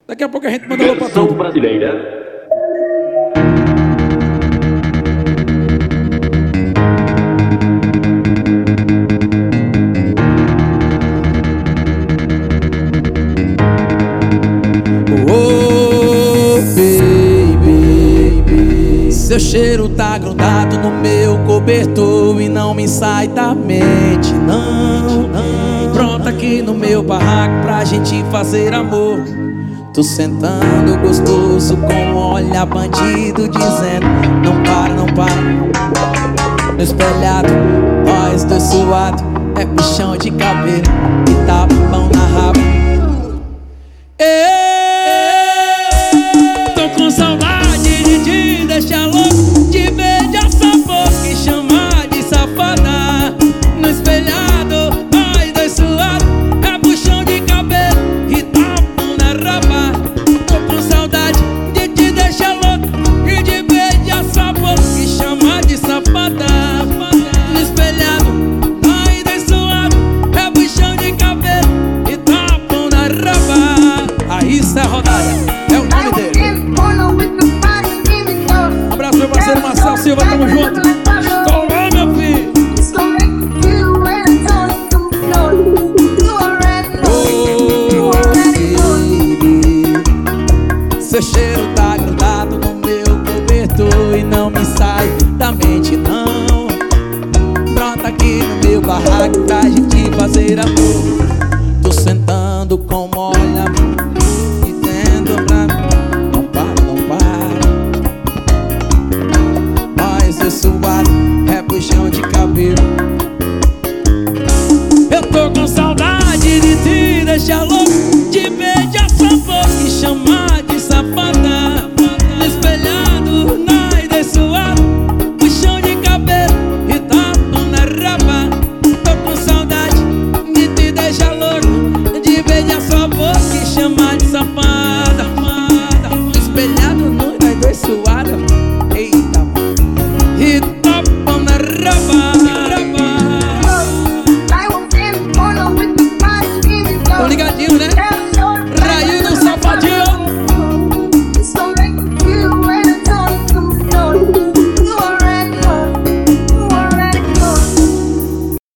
Daqui a pouco a gente manda alô pra tudo. Brasileira. Oh, baby, seu cheiro tá grudado no meu cobertor e não me sai da mente, não. Pronta aqui no meu barraco pra gente fazer amor. Tô sentando gostoso com um olhar bandido dizendo: não para, não para. No espelhado, nós dois suados, é bichão de cabelo e tá bom na raba. Tô com saudade de te deixar louco, de beijar essa boca e chamar de safada. No espelhado, nós dois suados, é buchão de cabelo e tapa na raba. Tô com saudade de te deixar louco e de beijar essa boca e chamar de safada. No espelhado, nós dois suados, é buchão de cabelo e tapa na raba. Aí isso é rodada, é o nome dele. Um abraço, meu parceiro Marcelo Silva, tamo junto. Estou lá, meu filho. Oh, baby, seu cheiro tá grudado no meu cobertor e não me sai da mente, não. Pronta aqui no meu barraco pra gente fazer amor. Tô sentando com olha